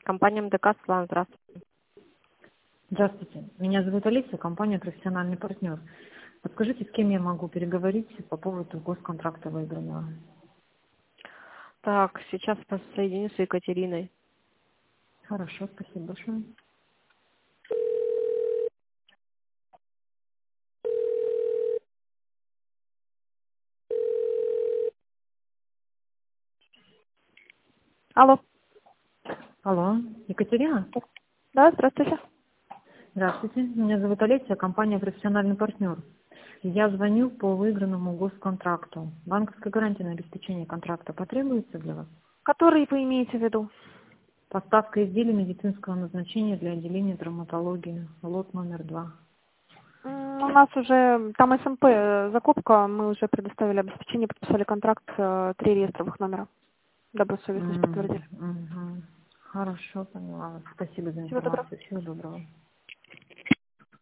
компания МДК. Светлана, здравствуйте. Здравствуйте. Меня зовут Алиса, компания «Профессиональный партнер». Подскажите, с кем я могу переговорить по поводу госконтракта выигранного? Так, сейчас соединю с Екатериной. Хорошо, спасибо большое. Алло. Алло, Екатерина? Да, здравствуйте. Здравствуйте. Меня зовут Алиса, компания «Профессиональный партнер». Я звоню по выигранному госконтракту. Банковская гарантия на обеспечение контракта потребуется для вас? Который вы имеете в виду? Поставка изделий медицинского назначения для отделения травматологии. Лот номер 2. У нас уже там СМП закупка, мы уже предоставили обеспечение, подписали контракт, 3 реестровых номера. Добросовестность подтвердили. Хорошо, поняла вас. Спасибо за Всего доброго. информацию. Всего доброго.